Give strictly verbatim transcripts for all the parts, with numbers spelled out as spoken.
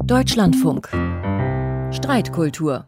Deutschlandfunk. Streitkultur.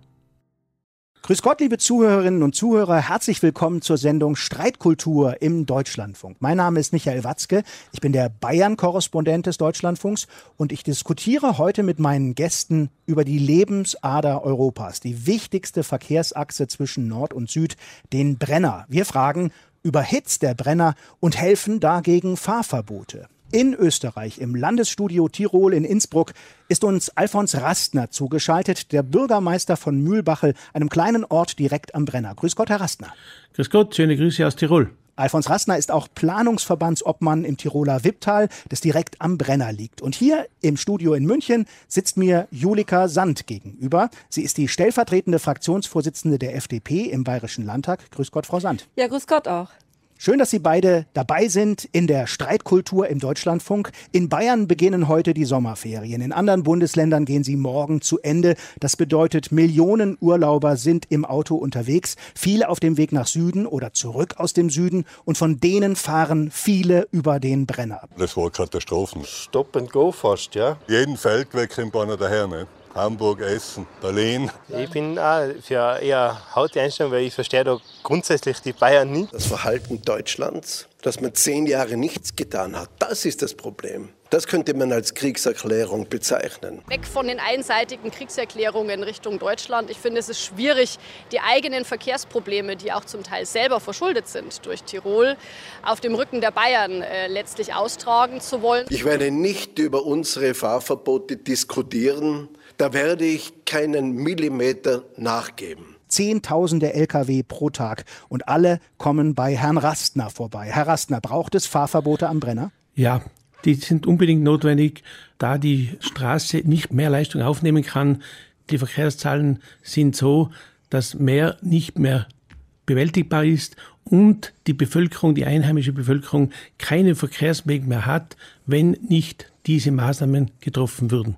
Grüß Gott, liebe Zuhörerinnen und Zuhörer, herzlich willkommen zur Sendung Streitkultur im Deutschlandfunk. Mein Name ist Michael Watzke, ich bin der Bayern-Korrespondent des Deutschlandfunks und ich diskutiere heute mit meinen Gästen über die Lebensader Europas, die wichtigste Verkehrsachse zwischen Nord und Süd, den Brenner. Wir fragen, überhitzt der Brenner und helfen dagegen Fahrverbote? In Österreich, im Landesstudio Tirol in Innsbruck, ist uns Alfons Rastner zugeschaltet, der Bürgermeister von Mühlbachel, einem kleinen Ort direkt am Brenner. Grüß Gott, Herr Rastner. Grüß Gott, schöne Grüße aus Tirol. Alfons Rastner ist auch Planungsverbandsobmann im Tiroler Wipptal, das direkt am Brenner liegt. Und hier im Studio in München sitzt mir Julika Sand gegenüber. Sie ist die stellvertretende Fraktionsvorsitzende der F D P im Bayerischen Landtag. Grüß Gott, Frau Sand. Ja, grüß Gott auch. Schön, dass Sie beide dabei sind in der Streitkultur im Deutschlandfunk. In Bayern beginnen heute die Sommerferien. In anderen Bundesländern gehen sie morgen zu Ende. Das bedeutet, Millionen Urlauber sind im Auto unterwegs. Viele auf dem Weg nach Süden oder zurück aus dem Süden. Und von denen fahren viele über den Brenner. Das war Katastrophen. Stop and go fast, ja. Jeden Feldweg kommt einer daher, ne? Hamburg, Essen, Berlin. Ich bin auch für eher harte Einstellung, weil ich verstehe da grundsätzlich die Bayern nicht. Das Verhalten Deutschlands, dass man zehn Jahre nichts getan hat, das ist das Problem. Das könnte man als Kriegserklärung bezeichnen. Weg von den einseitigen Kriegserklärungen Richtung Deutschland. Ich finde, es ist schwierig, die eigenen Verkehrsprobleme, die auch zum Teil selber verschuldet sind durch Tirol, auf dem Rücken der Bayern äh, letztlich austragen zu wollen. Ich werde nicht über unsere Fahrverbote diskutieren. Da werde ich keinen Millimeter nachgeben. Zehntausende L K W pro Tag und alle kommen bei Herrn Rastner vorbei. Herr Rastner, braucht es Fahrverbote am Brenner? Ja, die sind unbedingt notwendig, da die Straße nicht mehr Leistung aufnehmen kann. Die Verkehrszahlen sind so, dass mehr nicht mehr bewältigbar ist und die Bevölkerung, die einheimische Bevölkerung, keinen Verkehrsweg mehr hat, wenn nicht diese Maßnahmen getroffen würden.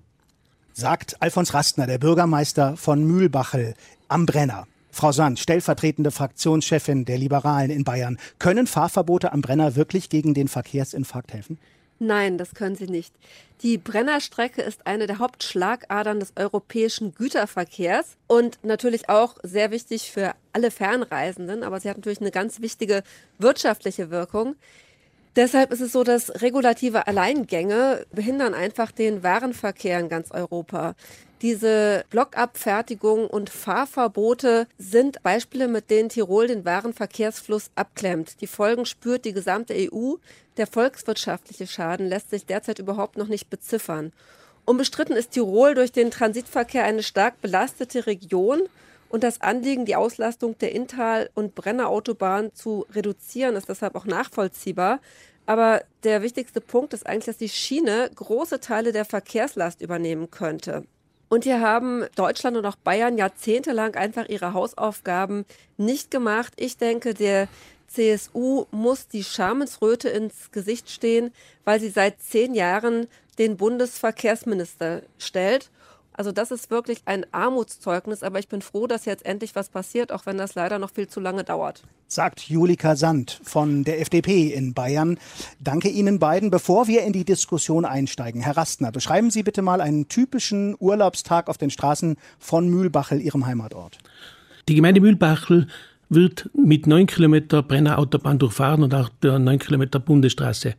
Sagt Alfons Rastner, der Bürgermeister von Mühlbachel am Brenner. Frau Sand, stellvertretende Fraktionschefin der Liberalen in Bayern. Können Fahrverbote am Brenner wirklich gegen den Verkehrsinfarkt helfen? Nein, das können sie nicht. Die Brennerstrecke ist eine der Hauptschlagadern des europäischen Güterverkehrs und natürlich auch sehr wichtig für alle Fernreisenden, aber sie hat natürlich eine ganz wichtige wirtschaftliche Wirkung. Deshalb ist es so, dass regulative Alleingänge behindern einfach den Warenverkehr in ganz Europa. Diese Blockabfertigung und Fahrverbote sind Beispiele, mit denen Tirol den Warenverkehrsfluss abklemmt. Die Folgen spürt die gesamte E U. Der volkswirtschaftliche Schaden lässt sich derzeit überhaupt noch nicht beziffern. Unbestritten ist Tirol durch den Transitverkehr eine stark belastete Region. Und das Anliegen, die Auslastung der Inntal- und Brennerautobahn zu reduzieren, ist deshalb auch nachvollziehbar. Aber der wichtigste Punkt ist eigentlich, dass die Schiene große Teile der Verkehrslast übernehmen könnte. Und hier haben Deutschland und auch Bayern jahrzehntelang einfach ihre Hausaufgaben nicht gemacht. Ich denke, der C S U muss die Schamensröte ins Gesicht stehen, weil sie seit zehn Jahren den Bundesverkehrsminister stellt. Also das ist wirklich ein Armutszeugnis, aber ich bin froh, dass jetzt endlich was passiert, auch wenn das leider noch viel zu lange dauert. Sagt Julika Sand von der F D P in Bayern. Danke Ihnen beiden. Bevor wir in die Diskussion einsteigen, Herr Rastner, beschreiben Sie bitte mal einen typischen Urlaubstag auf den Straßen von Mühlbachel, Ihrem Heimatort. Die Gemeinde Mühlbachel wird mit neun Kilometer Brennerautobahn durchfahren und auch der neun Kilometer Bundesstraße.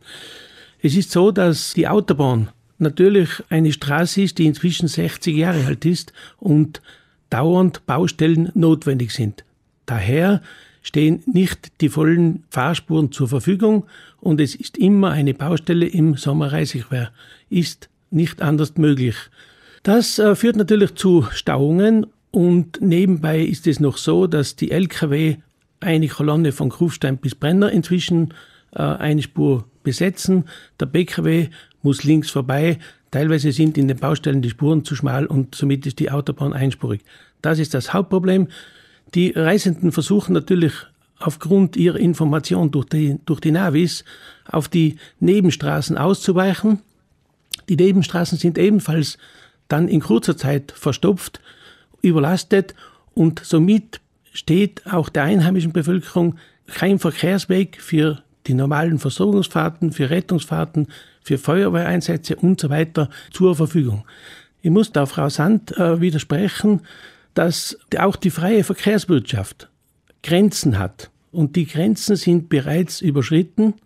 Es ist so, dass die Autobahn natürlich eine Straße ist, die inzwischen sechzig Jahre alt ist und dauernd Baustellen notwendig sind. Daher stehen nicht die vollen Fahrspuren zur Verfügung und es ist immer eine Baustelle im Sommerreisigwehr. Ist nicht anders möglich. Das äh, führt natürlich zu Stauungen und nebenbei ist es noch so, dass die L K W eine Kolonne von Kufstein bis Brenner inzwischen äh, eine Spur besetzen. Der B K W muss links vorbei. Teilweise sind in den Baustellen die Spuren zu schmal und somit ist die Autobahn einspurig. Das ist das Hauptproblem. Die Reisenden versuchen natürlich aufgrund ihrer Information durch die, durch die Navis auf die Nebenstraßen auszuweichen. Die Nebenstraßen sind ebenfalls dann in kurzer Zeit verstopft, überlastet und somit steht auch der einheimischen Bevölkerung kein Verkehrsweg für die normalen Versorgungsfahrten, für Rettungsfahrten, für Feuerwehreinsätze und so weiter zur Verfügung. Ich muss da Frau Sand äh, widersprechen, dass auch die freie Verkehrswirtschaft Grenzen hat. Und die Grenzen sind bereits überschritten.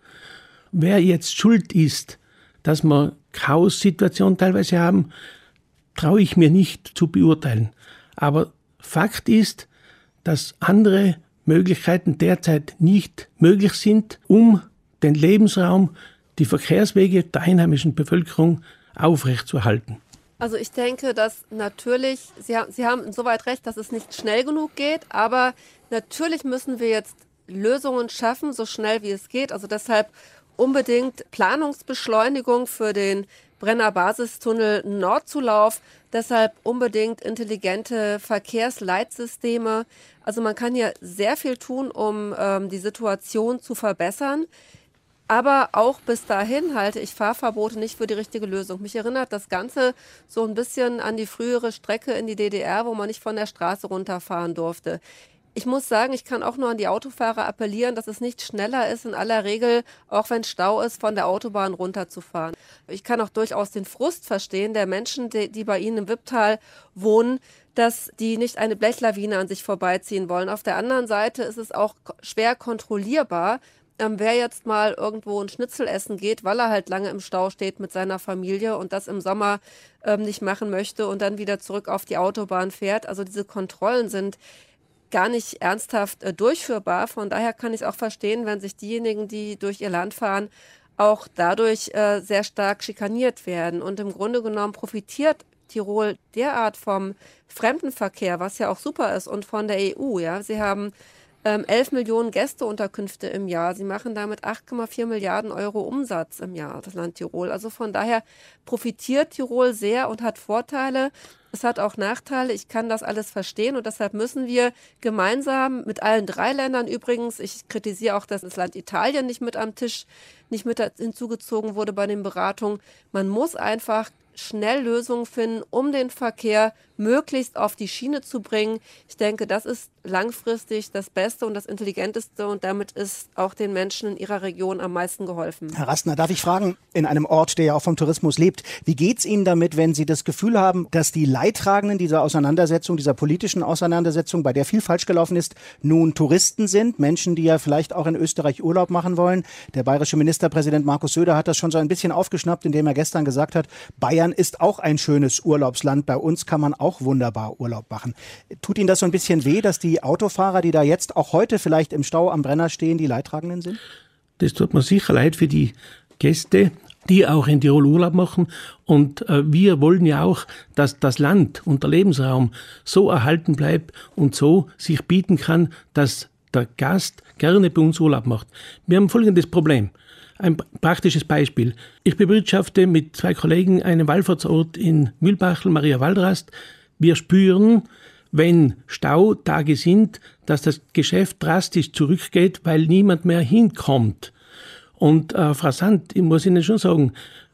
Wer jetzt schuld ist, dass wir Chaos-Situationen teilweise haben, traue ich mir nicht zu beurteilen. Aber Fakt ist, dass andere Möglichkeiten derzeit nicht möglich sind, um den Lebensraum, die Verkehrswege der einheimischen Bevölkerung aufrechtzuerhalten. Also ich denke, dass natürlich, Sie haben, Sie haben insoweit recht, dass es nicht schnell genug geht, aber natürlich müssen wir jetzt Lösungen schaffen, so schnell wie es geht. Also deshalb unbedingt Planungsbeschleunigung für den Brenner-Basistunnel Nordzulauf, deshalb unbedingt intelligente Verkehrsleitsysteme. Also man kann hier sehr viel tun, um ähm, die Situation zu verbessern. Aber auch bis dahin halte ich Fahrverbote nicht für die richtige Lösung. Mich erinnert das Ganze so ein bisschen an die frühere Strecke in die D D R, wo man nicht von der Straße runterfahren durfte. Ich muss sagen, ich kann auch nur an die Autofahrer appellieren, dass es nicht schneller ist, in aller Regel, auch wenn Stau ist, von der Autobahn runterzufahren. Ich kann auch durchaus den Frust verstehen der Menschen, die, die bei Ihnen im Wipptal wohnen, dass die nicht eine Blechlawine an sich vorbeiziehen wollen. Auf der anderen Seite ist es auch schwer kontrollierbar, Ähm, wer jetzt mal irgendwo ein Schnitzel essen geht, weil er halt lange im Stau steht mit seiner Familie und das im Sommer ähm, nicht machen möchte und dann wieder zurück auf die Autobahn fährt. Also diese Kontrollen sind gar nicht ernsthaft äh, durchführbar. Von daher kann ich es auch verstehen, wenn sich diejenigen, die durch ihr Land fahren, auch dadurch äh, sehr stark schikaniert werden. Und im Grunde genommen profitiert Tirol derart vom Fremdenverkehr, was ja auch super ist, und von der E U. Ja, sie haben Ähm, elf Millionen Gästeunterkünfte im Jahr. Sie machen damit acht Komma vier Milliarden Euro Umsatz im Jahr, das Land Tirol. Also von daher profitiert Tirol sehr und hat Vorteile. Es hat auch Nachteile. Ich kann das alles verstehen und deshalb müssen wir gemeinsam mit allen drei Ländern übrigens, ich kritisiere auch, dass das Land Italien nicht mit am Tisch, nicht mit hinzugezogen wurde bei den Beratungen. Man muss einfach schnell Lösungen finden, um den Verkehr möglichst auf die Schiene zu bringen. Ich denke, das ist langfristig das Beste und das Intelligenteste und damit ist auch den Menschen in ihrer Region am meisten geholfen. Herr Rastner, darf ich fragen, in einem Ort, der ja auch vom Tourismus lebt, wie geht es Ihnen damit, wenn Sie das Gefühl haben, dass die Leidtragenden dieser Auseinandersetzung, dieser politischen Auseinandersetzung, bei der viel falsch gelaufen ist, nun Touristen sind, Menschen, die ja vielleicht auch in Österreich Urlaub machen wollen? Der bayerische Ministerpräsident Markus Söder hat das schon so ein bisschen aufgeschnappt, indem er gestern gesagt hat, Bayern ist auch ein schönes Urlaubsland, bei uns kann man auch wunderbar Urlaub machen. Tut Ihnen das so ein bisschen weh, dass die Autofahrer, die da jetzt auch heute vielleicht im Stau am Brenner stehen, die Leidtragenden sind? Das tut mir sicher leid für die Gäste, die auch in Tirol Urlaub machen. Und äh, wir wollen ja auch, dass das Land und der Lebensraum so erhalten bleibt und so sich bieten kann, dass der Gast gerne bei uns Urlaub macht. Wir haben folgendes Problem. Ein praktisches Beispiel. Ich bewirtschafte mit zwei Kollegen einen Wallfahrtsort in Mühlbachel, Maria Waldrast. Wir spüren, wenn Stautage sind, dass das Geschäft drastisch zurückgeht, weil niemand mehr hinkommt. Und äh, Frau Sand, ich muss Ihnen schon sagen,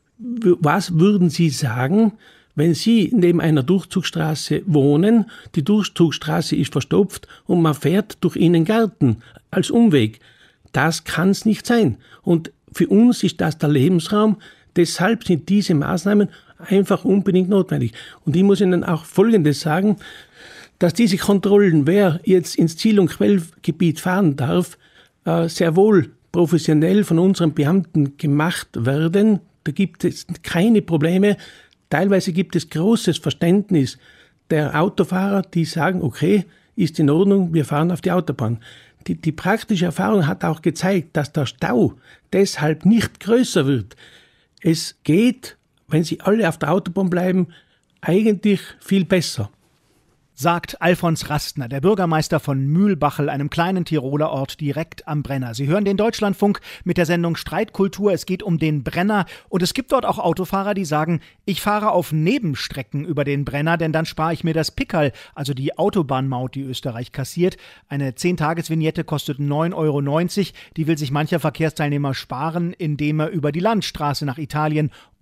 was würden Sie sagen, wenn Sie neben einer Durchzugsstraße wohnen, die Durchzugsstraße ist verstopft und man fährt durch Ihren Garten als Umweg? Das kann es nicht sein. Und für uns ist das der Lebensraum. Deshalb sind diese Maßnahmen einfach unbedingt notwendig. Und ich muss Ihnen auch Folgendes sagen, dass diese Kontrollen, wer jetzt ins Ziel- und Quellgebiet fahren darf, sehr wohl professionell von unseren Beamten gemacht werden. Da gibt es keine Probleme. Teilweise gibt es großes Verständnis der Autofahrer, die sagen, okay, ist in Ordnung, wir fahren auf die Autobahn. Die, die praktische Erfahrung hat auch gezeigt, dass der Stau deshalb nicht größer wird. Es geht, wenn Sie alle auf der Autobahn bleiben, eigentlich viel besser. Sagt Alfons Rastner, der Bürgermeister von Mühlbachel, einem kleinen Tiroler Ort direkt am Brenner. Sie hören den Deutschlandfunk mit der Sendung Streitkultur. Es geht um den Brenner und es gibt dort auch Autofahrer, die sagen, ich fahre auf Nebenstrecken über den Brenner, denn dann spare ich mir das Pickerl, also die Autobahnmaut, die Österreich kassiert. Eine zehn-Tages-Vignette kostet neun Euro neunzig. Die will sich mancher Verkehrsteilnehmer sparen, indem er über die Landstraße nach Italien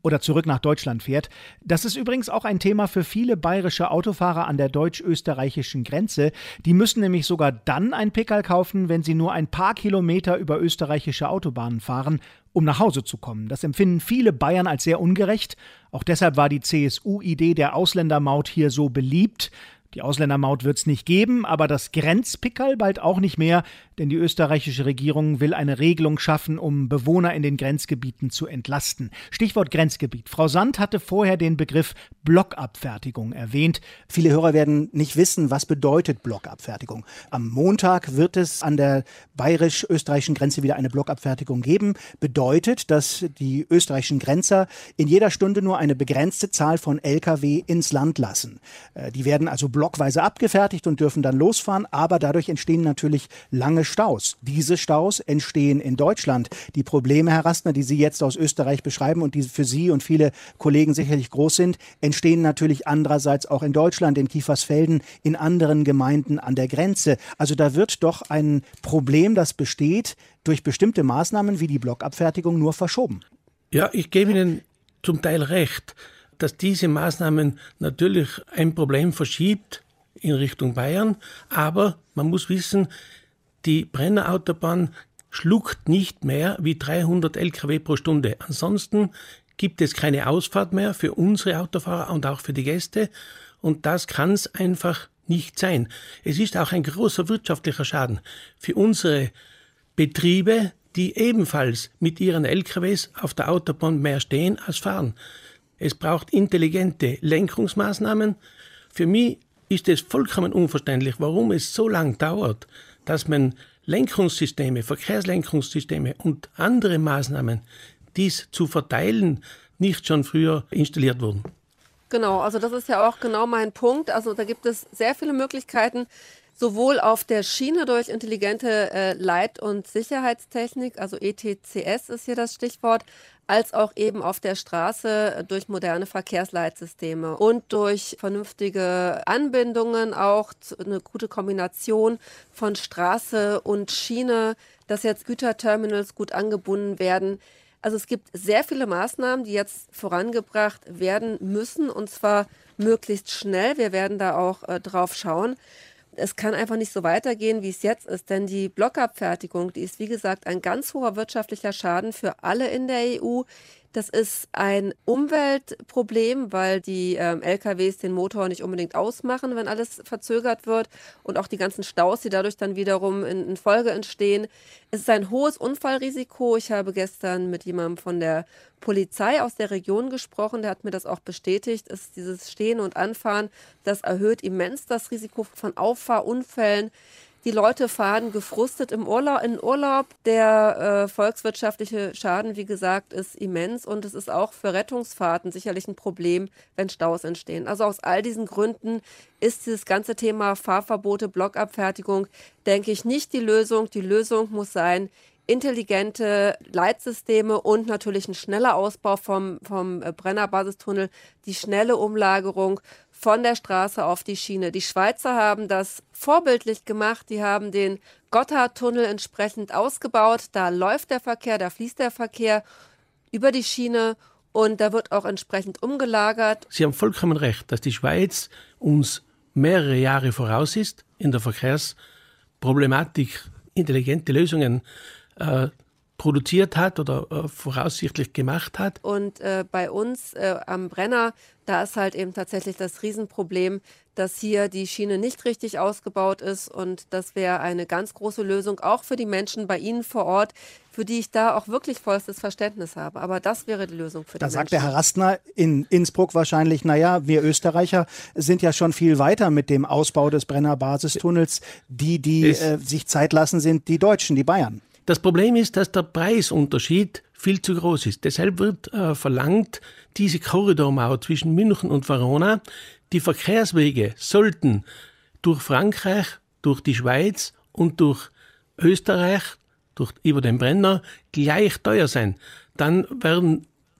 oder zurück nach Deutschland fährt. Das ist übrigens auch ein Thema für viele bayerische Autofahrer an der deutsch-österreichischen Grenze. Die müssen nämlich sogar dann ein Pickerl kaufen, wenn sie nur ein paar Kilometer über österreichische Autobahnen fahren, um nach Hause zu kommen. Das empfinden viele Bayern als sehr ungerecht. Auch deshalb war die C S U-Idee der Ausländermaut hier so beliebt. Die Ausländermaut wird es nicht geben, aber das Grenzpickerl bald auch nicht mehr, denn die österreichische Regierung will eine Regelung schaffen, um Bewohner in den Grenzgebieten zu entlasten. Stichwort Grenzgebiet. Frau Sand hatte vorher den Begriff Blockabfertigung erwähnt. Viele Hörer werden nicht wissen, was bedeutet Blockabfertigung. Am Montag wird es an der bayerisch-österreichischen Grenze wieder eine Blockabfertigung geben. Bedeutet, dass die österreichischen Grenzer in jeder Stunde nur eine begrenzte Zahl von L K W ins Land lassen. Die werden also blockweise abgefertigt und dürfen dann losfahren, aber dadurch entstehen natürlich lange Staus. Diese Staus entstehen in Deutschland. Die Probleme, Herr Rastner, die Sie jetzt aus Österreich beschreiben und die für Sie und viele Kollegen sicherlich groß sind, entstehen natürlich andererseits auch in Deutschland, in Kiefersfelden, in anderen Gemeinden an der Grenze. Also da wird doch ein Problem, das besteht, durch bestimmte Maßnahmen wie die Blockabfertigung nur verschoben. Ja, ich gebe Ihnen zum Teil recht, dass diese Maßnahmen natürlich ein Problem verschiebt in Richtung Bayern, aber man muss wissen, die Brennerautobahn schluckt nicht mehr wie dreihundert L K W pro Stunde. Ansonsten gibt es keine Ausfahrt mehr für unsere Autofahrer und auch für die Gäste und das kann es einfach nicht sein. Es ist auch ein großer wirtschaftlicher Schaden für unsere Betriebe, die ebenfalls mit ihren L K Ws auf der Autobahn mehr stehen als fahren. Es braucht intelligente Lenkungsmaßnahmen. Für mich ist es vollkommen unverständlich, warum es so lange dauert, dass man Lenkungssysteme, Verkehrslenkungssysteme und andere Maßnahmen, dies zu verteilen, nicht schon früher installiert wurden. Genau, also das ist ja auch genau mein Punkt. Also da gibt es sehr viele Möglichkeiten, sowohl auf der Schiene durch intelligente äh, Leit- und Sicherheitstechnik, also E T C S ist hier das Stichwort, als auch eben auf der Straße durch moderne Verkehrsleitsysteme und durch vernünftige Anbindungen, auch eine gute Kombination von Straße und Schiene, dass jetzt Güterterminals gut angebunden werden. Also es gibt sehr viele Maßnahmen, die jetzt vorangebracht werden müssen und zwar möglichst schnell. Wir werden da auch äh, drauf schauen. Es kann einfach nicht so weitergehen, wie es jetzt ist, denn die Blockabfertigung, die ist wie gesagt ein ganz hoher wirtschaftlicher Schaden für alle in der E U. Das ist ein Umweltproblem, weil die ähm, L K Ws den Motor nicht unbedingt ausmachen, wenn alles verzögert wird und auch die ganzen Staus, die dadurch dann wiederum in, in Folge entstehen. Es ist ein hohes Unfallrisiko. Ich habe gestern mit jemandem von der Polizei aus der Region gesprochen, der hat mir das auch bestätigt, ist dieses Stehen und Anfahren, das erhöht immens das Risiko von Auffahrunfällen. Die Leute fahren gefrustet im Urlaub, in Urlaub. Der äh, volkswirtschaftliche Schaden, wie gesagt, ist immens und es ist auch für Rettungsfahrten sicherlich ein Problem, wenn Staus entstehen. Also aus all diesen Gründen ist dieses ganze Thema Fahrverbote, Blockabfertigung, denke ich, nicht die Lösung. Die Lösung muss sein, intelligente Leitsysteme und natürlich ein schneller Ausbau vom, vom Brennerbasistunnel, die schnelle Umlagerung von der Straße auf die Schiene. Die Schweizer haben das vorbildlich gemacht. Die haben den Gotthardtunnel entsprechend ausgebaut. Da läuft der Verkehr, da fließt der Verkehr über die Schiene und da wird auch entsprechend umgelagert. Sie haben vollkommen recht, dass die Schweiz uns mehrere Jahre voraus ist in der Verkehrsproblematik, intelligente Lösungen äh, produziert hat oder äh, voraussichtlich gemacht hat. Und äh, bei uns äh, am Brenner, da ist halt eben tatsächlich das Riesenproblem, dass hier die Schiene nicht richtig ausgebaut ist und das wäre eine ganz große Lösung, auch für die Menschen bei Ihnen vor Ort, für die ich da auch wirklich vollstes Verständnis habe. Aber das wäre die Lösung für die da Menschen. Da sagt der Herr Rastner in Innsbruck wahrscheinlich, naja, wir Österreicher sind ja schon viel weiter mit dem Ausbau des Brenner-Basistunnels. Die, die äh, sich Zeit lassen, sind die Deutschen, die Bayern. Das Problem ist, dass der Preisunterschied viel zu groß ist. Deshalb wird äh, verlangt, diese Korridormauer zwischen München und Verona, die Verkehrswege sollten durch Frankreich, durch die Schweiz und durch Österreich, durch, über den Brenner, gleich teuer sein. Dann werden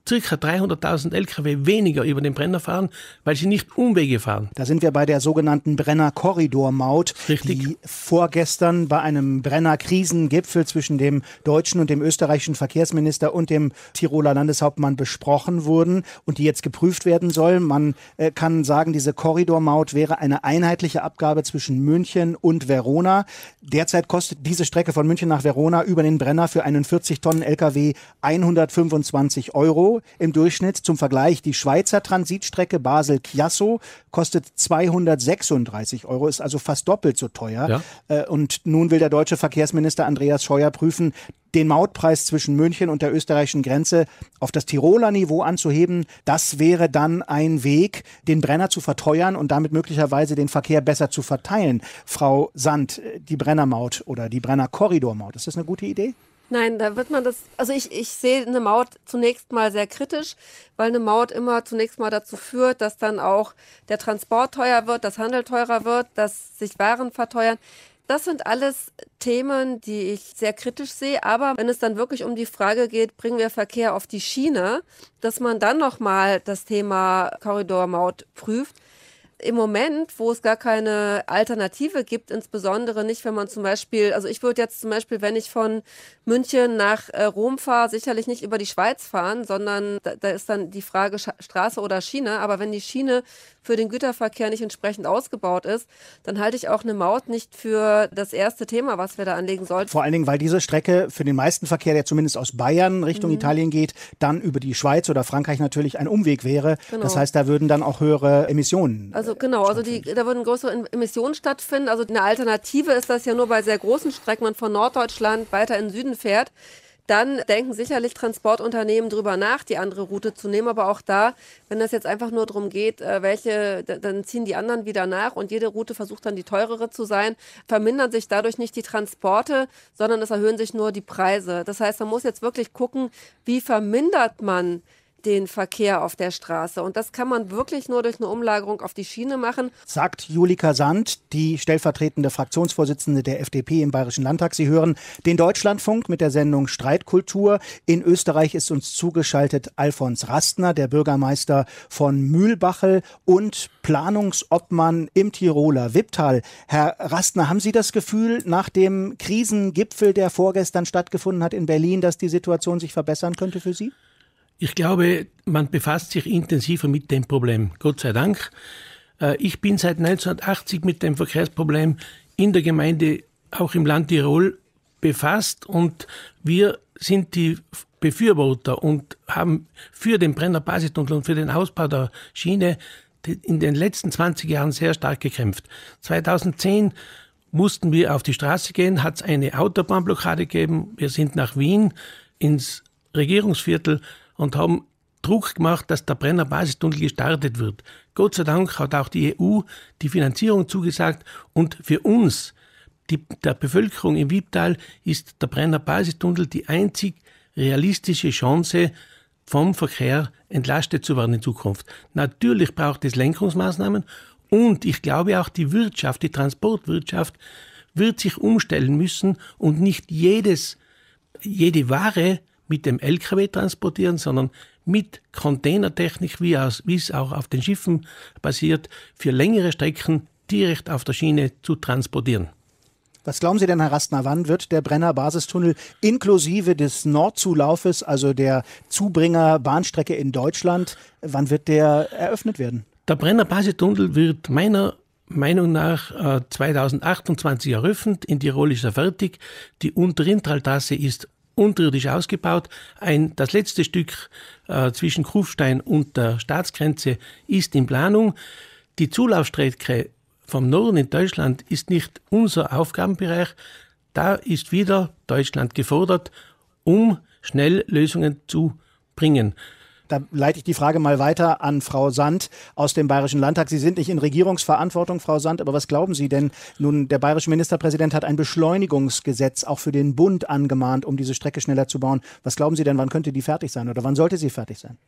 circa dreihunderttausend L K W weniger über den Brenner fahren, weil sie nicht Umwege fahren. Da sind wir bei der sogenannten Brenner-Korridor-Maut, die vorgestern bei einem Brenner-Krisengipfel zwischen dem deutschen und dem österreichischen Verkehrsminister und dem Tiroler Landeshauptmann besprochen wurden und die jetzt geprüft werden soll. Man äh, kann sagen, diese Korridor-Maut wäre eine einheitliche Abgabe zwischen München und Verona. Derzeit kostet diese Strecke von München nach Verona über den Brenner für einen vierzig Tonnen L K W hundertfünfundzwanzig Euro im Durchschnitt. Zum Vergleich, die Schweizer Transitstrecke Basel-Chiasso kostet zweihundertsechsunddreißig Euro, ist also fast doppelt so teuer. Ja. Und nun will der deutsche Verkehrsminister Andreas Scheuer prüfen, den Mautpreis zwischen München und der österreichischen Grenze auf das Tiroler Niveau anzuheben. Das wäre dann ein Weg, den Brenner zu verteuern und damit möglicherweise den Verkehr besser zu verteilen. Frau Sand, die Brennermaut oder die Brenner-Korridor-Maut, ist das eine gute Idee? Nein, da wird man das, also ich, ich sehe eine Maut zunächst mal sehr kritisch, weil eine Maut immer zunächst mal dazu führt, dass dann auch der Transport teuer wird, das Handel teurer wird, dass sich Waren verteuern. Das sind alles Themen, die ich sehr kritisch sehe. Aber wenn es dann wirklich um die Frage geht, bringen wir Verkehr auf die Schiene, dass man dann nochmal das Thema Korridormaut prüft. Im Moment, wo es gar keine Alternative gibt, insbesondere nicht, wenn man zum Beispiel, also ich würde jetzt zum Beispiel, wenn ich von München nach äh, Rom fahre, sicherlich nicht über die Schweiz fahren, sondern da, da ist dann die Frage Sch- Straße oder Schiene. Aber wenn die Schiene für den Güterverkehr nicht entsprechend ausgebaut ist, dann halte ich auch eine Maut nicht für das erste Thema, was wir da anlegen sollten. Vor allen Dingen, weil diese Strecke für den meisten Verkehr, der zumindest aus Bayern Richtung mhm. Italien geht, dann über die Schweiz oder Frankreich natürlich ein Umweg wäre. Genau. Das heißt, da würden dann auch höhere Emissionen Also genau, also die, da würden größere Emissionen stattfinden. Also eine Alternative ist das ja nur bei sehr großen Strecken, man von Norddeutschland weiter in den Süden fährt. Dann denken sicherlich Transportunternehmen drüber nach, die andere Route zu nehmen. Aber auch da, wenn es jetzt einfach nur darum geht, welche, dann ziehen die anderen wieder nach und jede Route versucht dann die teurere zu sein, vermindern sich dadurch nicht die Transporte, sondern es erhöhen sich nur die Preise. Das heißt, man muss jetzt wirklich gucken, wie vermindert man den Verkehr auf der Straße. Und das kann man wirklich nur durch eine Umlagerung auf die Schiene machen. Sagt Julika Sand, die stellvertretende Fraktionsvorsitzende der F D P im Bayerischen Landtag. Sie hören den Deutschlandfunk mit der Sendung Streitkultur. In Österreich ist uns zugeschaltet Alfons Rastner, der Bürgermeister von Mühlbachel und Planungsobmann im Tiroler Wipptal. Herr Rastner, haben Sie das Gefühl, nach dem Krisengipfel, der vorgestern stattgefunden hat in Berlin, dass die Situation sich verbessern könnte für Sie? Ich glaube, man befasst sich intensiver mit dem Problem. Gott sei Dank. Ich bin seit neunzehnhundertachtzig mit dem Verkehrsproblem in der Gemeinde, auch im Land Tirol, befasst und wir sind die Befürworter und haben für den Brenner Basistunnel und für den Ausbau der Schiene in den letzten zwanzig Jahren sehr stark gekämpft. zweitausendzehn mussten wir auf die Straße gehen, hat es eine Autobahnblockade gegeben. Wir sind nach Wien ins Regierungsviertel und haben Druck gemacht, dass der Brenner Basistunnel gestartet wird. Gott sei Dank hat auch die E U die Finanzierung zugesagt und für uns, die, der Bevölkerung im Wipptal, ist der Brenner Basistunnel die einzig realistische Chance, vom Verkehr entlastet zu werden in Zukunft. Natürlich braucht es Lenkungsmaßnahmen und ich glaube auch die Wirtschaft, die Transportwirtschaft wird sich umstellen müssen und nicht jedes, jede Ware mit dem L K W transportieren, sondern mit Containertechnik, wie, aus, wie es auch auf den Schiffen passiert, für längere Strecken direkt auf der Schiene zu transportieren. Was glauben Sie denn, Herr Rastner, wann wird der Brenner Basistunnel inklusive des Nordzulaufes, also der Zubringer-Bahnstrecke in Deutschland, wann wird der eröffnet werden? Der Brenner Basistunnel wird meiner Meinung nach äh, zweitausendachtundzwanzig eröffnet. In Tirol ist er fertig. Die Unterrintaltrasse ist unterirdisch ausgebaut. Ein, das letzte Stück äh, zwischen Kufstein und der Staatsgrenze ist in Planung. Die Zulaufstrecke vom Norden in Deutschland ist nicht unser Aufgabenbereich. Da ist wieder Deutschland gefordert, um schnell Lösungen zu bringen. Da leite ich die Frage mal weiter an Frau Sand aus dem Bayerischen Landtag. Sie sind nicht in Regierungsverantwortung, Frau Sand, aber was glauben Sie denn? Nun, der bayerische Ministerpräsident hat ein Beschleunigungsgesetz auch für den Bund angemahnt, um diese Strecke schneller zu bauen. Was glauben Sie denn, wann könnte die fertig sein oder wann sollte sie fertig sein?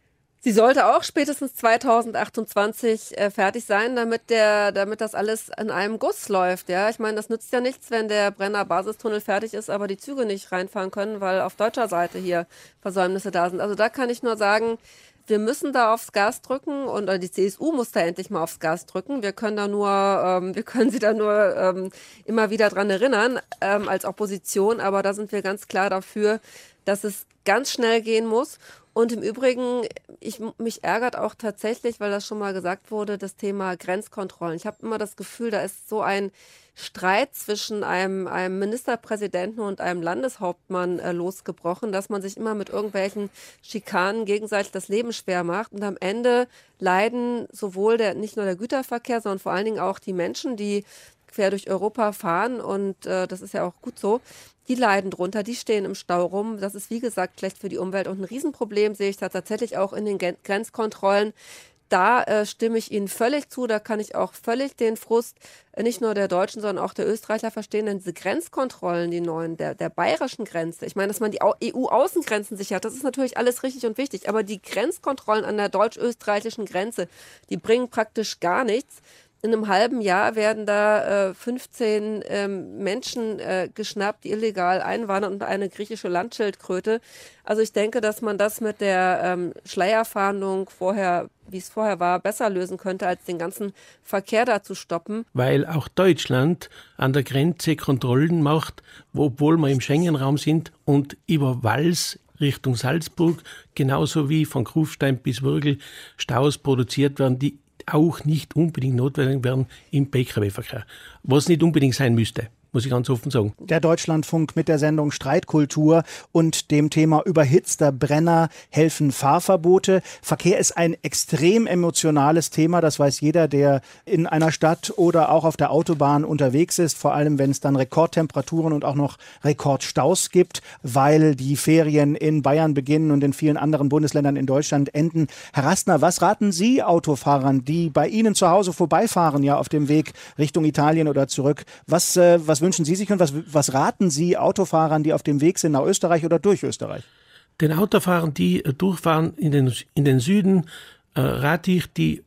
Sie sollte auch spätestens zweitausendachtundzwanzig äh, fertig sein, damit der, damit das alles in einem Guss läuft. Ja, ich meine, das nützt ja nichts, wenn der Brenner Basistunnel fertig ist, aber die Züge nicht reinfahren können, weil auf deutscher Seite hier Versäumnisse da sind. Also da kann ich nur sagen, wir müssen da aufs Gas drücken und oder die C S U muss da endlich mal aufs Gas drücken. Wir können da nur, ähm, wir können sie da nur ähm, immer wieder dran erinnern ähm, als Opposition, aber da sind wir ganz klar dafür, dass es ganz schnell gehen muss. Und im Übrigen, ich, mich ärgert auch tatsächlich, weil das schon mal gesagt wurde, das Thema Grenzkontrollen. Ich habe immer das Gefühl, da ist so ein Streit zwischen einem, einem Ministerpräsidenten und einem Landeshauptmann äh, losgebrochen, dass man sich immer mit irgendwelchen Schikanen gegenseitig das Leben schwer macht. Und am Ende leiden sowohl der, nicht nur der Güterverkehr, sondern vor allen Dingen auch die Menschen, die quer durch Europa fahren. Und äh, das ist ja auch gut so. Die leiden drunter, die stehen im Stau rum. Das ist, wie gesagt, schlecht für die Umwelt. Und ein Riesenproblem sehe ich da tatsächlich auch in den Grenzkontrollen. Da äh, stimme ich Ihnen völlig zu. Da kann ich auch völlig den Frust äh, nicht nur der Deutschen, sondern auch der Österreicher verstehen. Denn diese Grenzkontrollen, die neuen, der, der bayerischen Grenze, ich meine, dass man die E U-Außengrenzen sichert, das ist natürlich alles richtig und wichtig. Aber die Grenzkontrollen an der deutsch-österreichischen Grenze, die bringen praktisch gar nichts. In einem halben Jahr werden da äh, fünfzehn ähm, Menschen äh, geschnappt, die illegal einwandern und eine griechische Landschildkröte. Also ich denke, dass man das mit der ähm, Schleierfahndung vorher, wie es vorher war, besser lösen könnte, als den ganzen Verkehr da zu stoppen. Weil auch Deutschland an der Grenze Kontrollen macht, wo, obwohl wir im Schengen-Raum sind und über Wals Richtung Salzburg, genauso wie von Kufstein bis Würgel Staus produziert werden, die auch nicht unbedingt notwendig werden im P K W-Verkehr, was nicht unbedingt sein müsste, muss ich ganz offen sagen. Der Deutschlandfunk mit der Sendung Streitkultur und dem Thema überhitzter Brenner helfen Fahrverbote. Verkehr ist ein extrem emotionales Thema, das weiß jeder, der in einer Stadt oder auch auf der Autobahn unterwegs ist, vor allem wenn es dann Rekordtemperaturen und auch noch Rekordstaus gibt, weil die Ferien in Bayern beginnen und in vielen anderen Bundesländern in Deutschland enden. Herr Rastner, was raten Sie Autofahrern, die bei Ihnen zu Hause vorbeifahren, ja auf dem Weg Richtung Italien oder zurück? Was, äh, was wünschen Sie sich und was, was raten Sie Autofahrern, die auf dem Weg sind nach Österreich oder durch Österreich? Den Autofahrern, die äh, durchfahren in den, in den Süden, äh, rate ich, die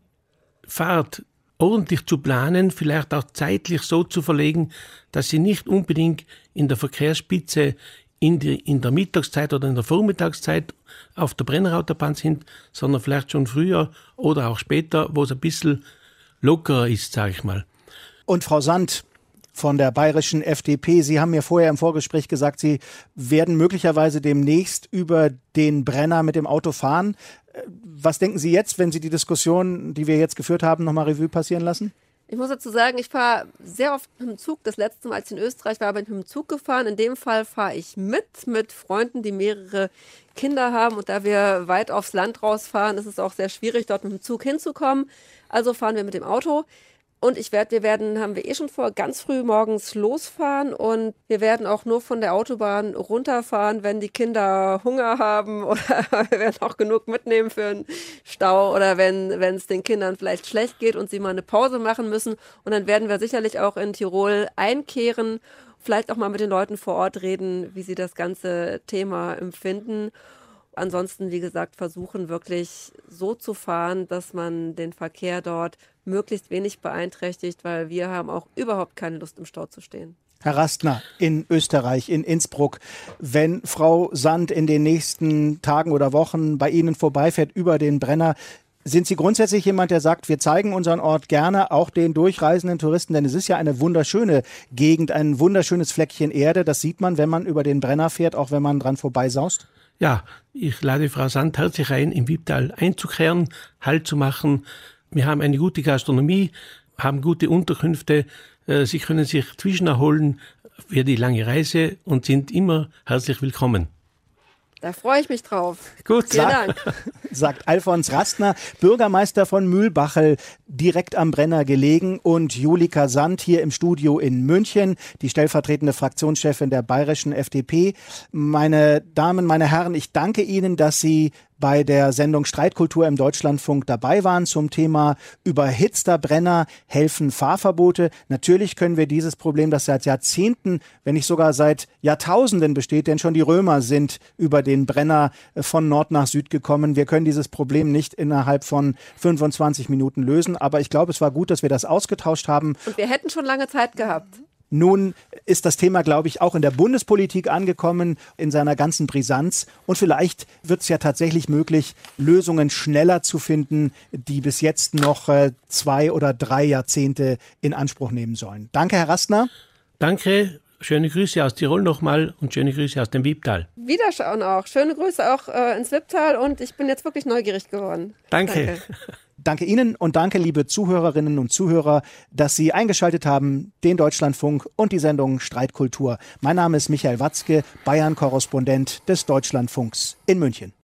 Fahrt ordentlich zu planen, vielleicht auch zeitlich so zu verlegen, dass sie nicht unbedingt in der Verkehrsspitze in, die, in der Mittagszeit oder in der Vormittagszeit auf der Brennerautobahn sind, sondern vielleicht schon früher oder auch später, wo es ein bisschen lockerer ist, sage ich mal. Und Frau Sand von der bayerischen F D P, Sie haben mir vorher im Vorgespräch gesagt, Sie werden möglicherweise demnächst über den Brenner mit dem Auto fahren. Was denken Sie jetzt, wenn Sie die Diskussion, die wir jetzt geführt haben, nochmal Revue passieren lassen? Ich muss dazu sagen, ich fahre sehr oft mit dem Zug. Das letzte Mal, als ich in Österreich war, bin ich mit dem Zug gefahren. In dem Fall fahre ich mit, mit Freunden, die mehrere Kinder haben. Und da wir weit aufs Land rausfahren, ist es auch sehr schwierig, dort mit dem Zug hinzukommen. Also fahren wir mit dem Auto. Und ich werde, wir werden, haben wir eh schon vor, ganz früh morgens losfahren und wir werden auch nur von der Autobahn runterfahren, wenn die Kinder Hunger haben oder wir werden auch genug mitnehmen für einen Stau oder wenn wenn es den Kindern vielleicht schlecht geht und sie mal eine Pause machen müssen. Und dann werden wir sicherlich auch in Tirol einkehren, vielleicht auch mal mit den Leuten vor Ort reden, wie sie das ganze Thema empfinden. Ansonsten, wie gesagt, versuchen wirklich so zu fahren, dass man den Verkehr dort möglichst wenig beeinträchtigt, weil wir haben auch überhaupt keine Lust, im Stau zu stehen. Herr Rastner, in Österreich, in Innsbruck, wenn Frau Sand in den nächsten Tagen oder Wochen bei Ihnen vorbeifährt über den Brenner, sind Sie grundsätzlich jemand, der sagt, wir zeigen unseren Ort gerne auch den durchreisenden Touristen, denn es ist ja eine wunderschöne Gegend, ein wunderschönes Fleckchen Erde, das sieht man, wenn man über den Brenner fährt, auch wenn man dran vorbeisaust? Ja, ich lade Frau Sand herzlich ein, im Wipptal einzukehren, Halt zu machen. Wir haben eine gute Gastronomie, haben gute Unterkünfte. Sie können sich zwischenerholen für die lange Reise und sind immer herzlich willkommen. Da freue ich mich drauf. Gut, vielen Dank. Sagt Alfons Rastner, Bürgermeister von Mühlbachel, direkt am Brenner gelegen, und Julika Sand hier im Studio in München, die stellvertretende Fraktionschefin der bayerischen F D P. Meine Damen, meine Herren, ich danke Ihnen, dass Sie bei der Sendung Streitkultur im Deutschlandfunk dabei waren zum Thema überhitzter Brenner helfen Fahrverbote. Natürlich können wir dieses Problem, das seit Jahrzehnten, wenn nicht sogar seit Jahrtausenden besteht, denn schon die Römer sind über den Brenner von Nord nach Süd gekommen. Wir können dieses Problem nicht innerhalb von fünfundzwanzig Minuten lösen, aber ich glaube, es war gut, dass wir das ausgetauscht haben. Und wir hätten schon lange Zeit gehabt. Nun ist das Thema, glaube ich, auch in der Bundespolitik angekommen, in seiner ganzen Brisanz. Und vielleicht wird es ja tatsächlich möglich, Lösungen schneller zu finden, die bis jetzt noch äh, zwei oder drei Jahrzehnte in Anspruch nehmen sollen. Danke, Herr Rastner. Danke. Schöne Grüße aus Tirol nochmal und schöne Grüße aus dem Wipptal. Wiederschauen auch. Schöne Grüße auch äh, ins Wipptal und ich bin jetzt wirklich neugierig geworden. Danke. Danke. Danke Ihnen und danke, liebe Zuhörerinnen und Zuhörer, dass Sie eingeschaltet haben, den Deutschlandfunk und die Sendung Streitkultur. Mein Name ist Michael Watzke, Bayern-Korrespondent des Deutschlandfunks in München.